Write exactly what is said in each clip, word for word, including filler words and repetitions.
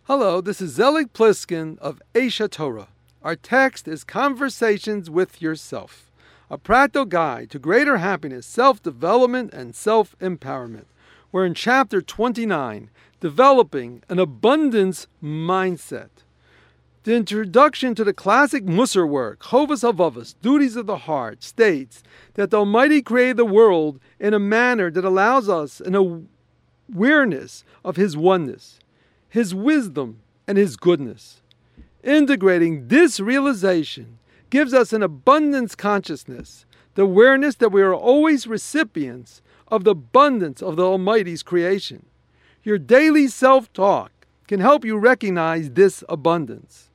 Hello, this is Zelig Pliskin of Aisha Torah. Our text is Conversations with Yourself, a practical guide to greater happiness, self-development, and self-empowerment. We're in chapter twenty-nine, Developing an Abundance Mindset. The introduction to the classic Musar work, Chovos HaLevavos, Duties of the Heart, states that the Almighty created the world in a manner that allows us an awareness of His oneness, His wisdom, and His goodness. Integrating this realization gives us an abundance consciousness, the awareness that we are always recipients of the abundance of the Almighty's creation. Your daily self-talk can help you recognize this abundance.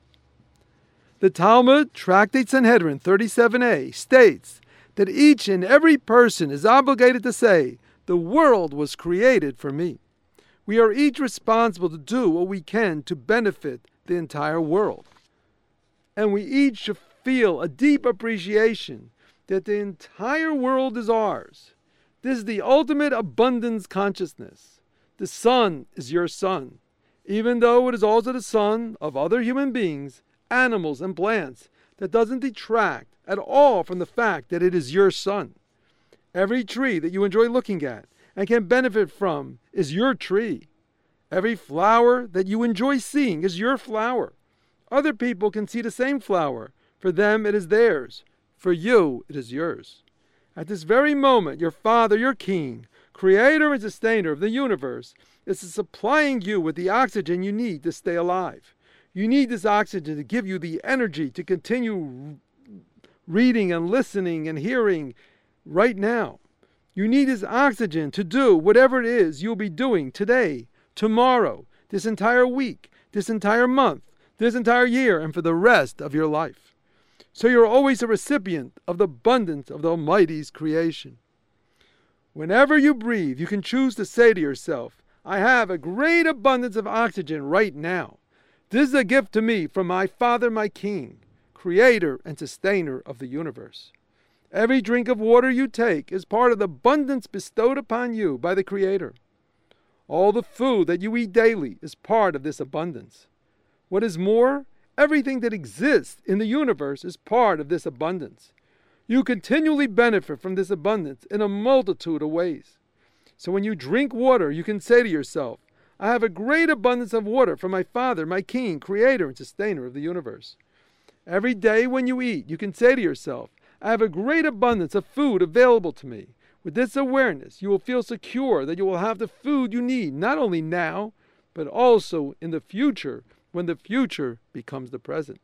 The Talmud, Tractate Sanhedrin thirty-seven a, states that each and every person is obligated to say, "The world was created for me." We are each responsible to do what we can to benefit the entire world. And we each should feel a deep appreciation that the entire world is ours. This is the ultimate abundance consciousness. The sun is your sun, even though it is also the sun of other human beings, animals, and plants. That doesn't detract at all from the fact that it is your sun. Every tree that you enjoy looking at and can benefit from is your tree. Every flower that you enjoy seeing is your flower. Other people can see the same flower. For them, it is theirs. For you, it is yours. At this very moment, your Father, your King, Creator and Sustainer of the universe, is supplying you with the oxygen you need to stay alive. You need this oxygen to give you the energy to continue reading and listening and hearing right now. You need this oxygen to do whatever it is you'll be doing today, tomorrow, this entire week, this entire month, this entire year, and for the rest of your life. So you're always a recipient of the abundance of the Almighty's creation. Whenever you breathe, you can choose to say to yourself, "I have a great abundance of oxygen right now. This is a gift to me from my Father, my King, Creator and Sustainer of the universe." Every drink of water you take is part of the abundance bestowed upon you by the Creator. All the food that you eat daily is part of this abundance. What is more, everything that exists in the universe is part of this abundance. You continually benefit from this abundance in a multitude of ways. So when you drink water, you can say to yourself, "I have a great abundance of water from my Father, my King, Creator and Sustainer of the universe." Every day when you eat, you can say to yourself, "I have a great abundance of food available to me." With this awareness, you will feel secure that you will have the food you need, not only now, but also in the future, when the future becomes the present.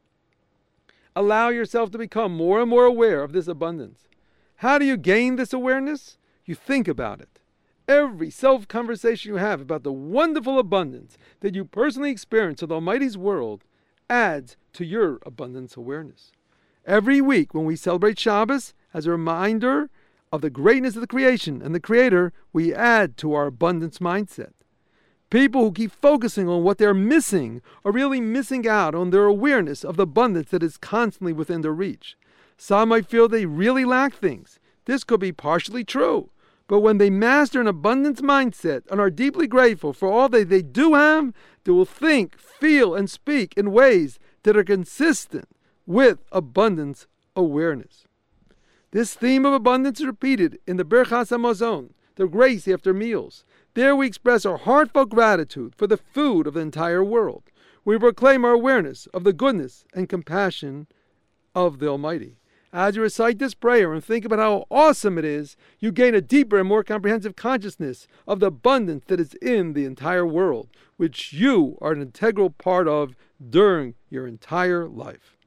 Allow yourself to become more and more aware of this abundance. How do you gain this awareness? You think about it. Every self-conversation you have about the wonderful abundance that you personally experience of the Almighty's world adds to your abundance awareness. Every week when we celebrate Shabbos, as a reminder of the greatness of the creation and the Creator, we add to our abundance mindset. People who keep focusing on what they're missing are really missing out on their awareness of the abundance that is constantly within their reach. Some might feel they really lack things. This could be partially true. But when they master an abundance mindset and are deeply grateful for all that they do have, they will think, feel, and speak in ways that are consistent with abundance awareness. This theme of abundance is repeated in the Birchas Hamazon, the grace after meals. There we express our heartfelt gratitude for the food of the entire world. We proclaim our awareness of the goodness and compassion of the Almighty. As you recite this prayer and think about how awesome it is, you gain a deeper and more comprehensive consciousness of the abundance that is in the entire world, which you are an integral part of during your entire life.